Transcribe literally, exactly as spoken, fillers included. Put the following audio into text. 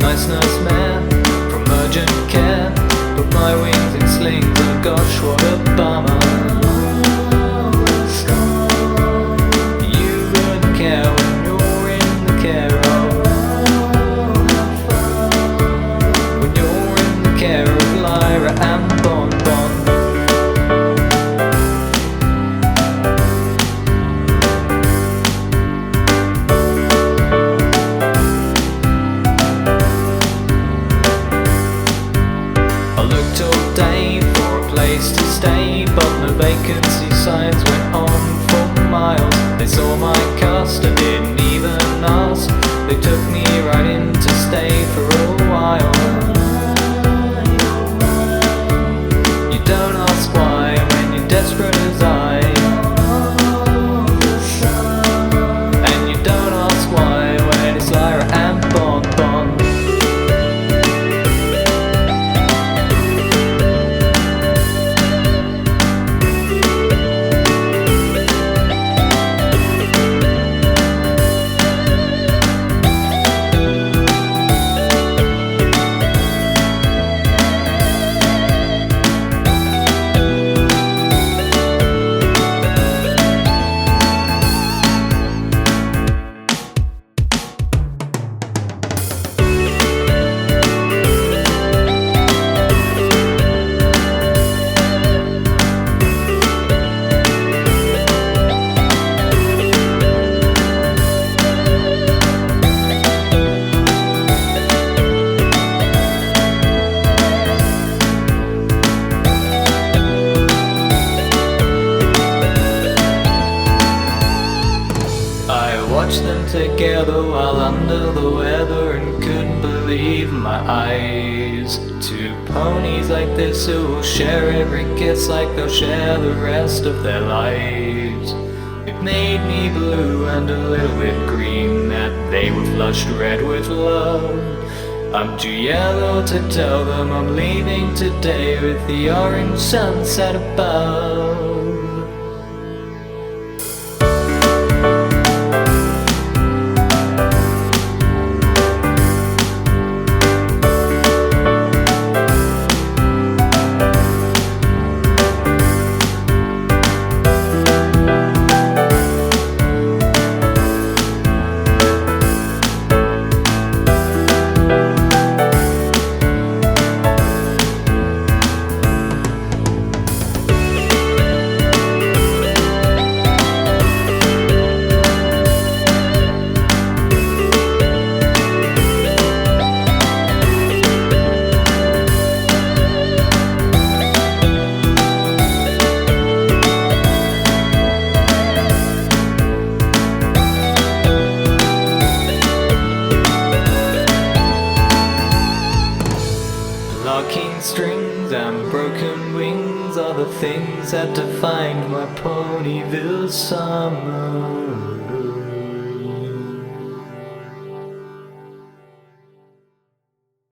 nice nurse man from urgent care. Put my wings in slings, oh gosh, what a bummer. You wouldn't care when you're in the care of, when you're in the care of Lyra and Bon Bon. I looked all day for a place to stay, but no vacancy signs went on for miles. They saw my cast, I didn't even ask. They took me right in to stay for a while. You don't ask why when you're desperate as I, and you don't ask why when it's Lyra and Bon Bon. Watched them together while under the weather and couldn't believe my eyes. Two ponies like this who will share every kiss like they'll share the rest of their lives. It made me blue and a little bit green that they were flushed red with love. I'm too yellow to tell them I'm leaving today with the orange sunset above. Locking strings and broken wings are the things that defined my Ponyville summer.